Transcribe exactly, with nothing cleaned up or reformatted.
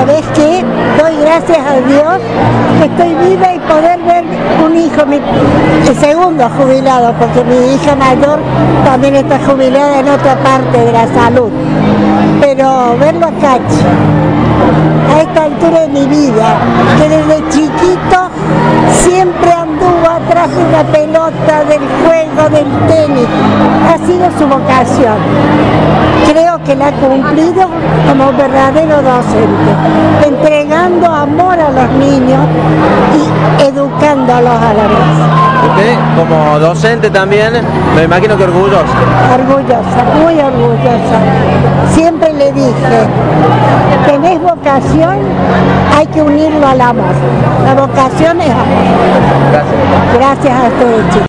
¿sabés qué? Doy gracias a Dios que estoy viva y poder ver un hijo, mi, el segundo jubilado, porque mi hija mayor también está jubilada en otra parte de la salud. Pero verlo a Cachi, a esta altura de mi vida, que desde chiquito siempre anduvo atrás de la pelota, del juego, del tenis, ha sido su vocación. Creo que la ha cumplido como verdadero docente, entregando amor a los niños y educándolos a la vez. Usted, como docente también, me imagino que orgullosa. Orgullosa, muy orgullosa. Siempre le dije, tenés vocación, hay que unirlo al amor. La vocación es amor. Gracias. Gracias a ustedes, chicos.